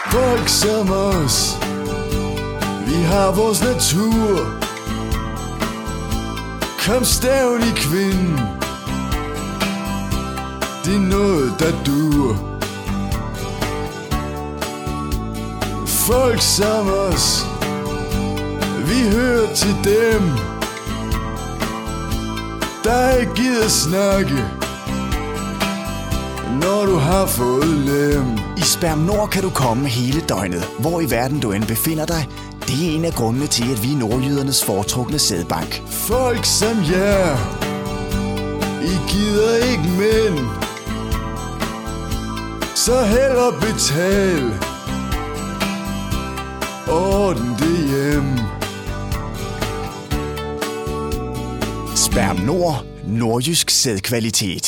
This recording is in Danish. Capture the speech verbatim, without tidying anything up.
Folk som os, vi har vores natur. Kom stævn i kvinden, det er noget der dur. Folk som os, vi hører til dem, der ikke gider snakke, når du har fået lem. I Sperm Nord kan du komme hele døgnet, hvor i verden du end befinder dig. Det er en af grundene til, at vi er nordjydernes foretrukne sædbank. Folk som jer, I gider ikke mænd, så hellere betal, orden det hjem. Sperm Nord, nordjysk sædkvalitet.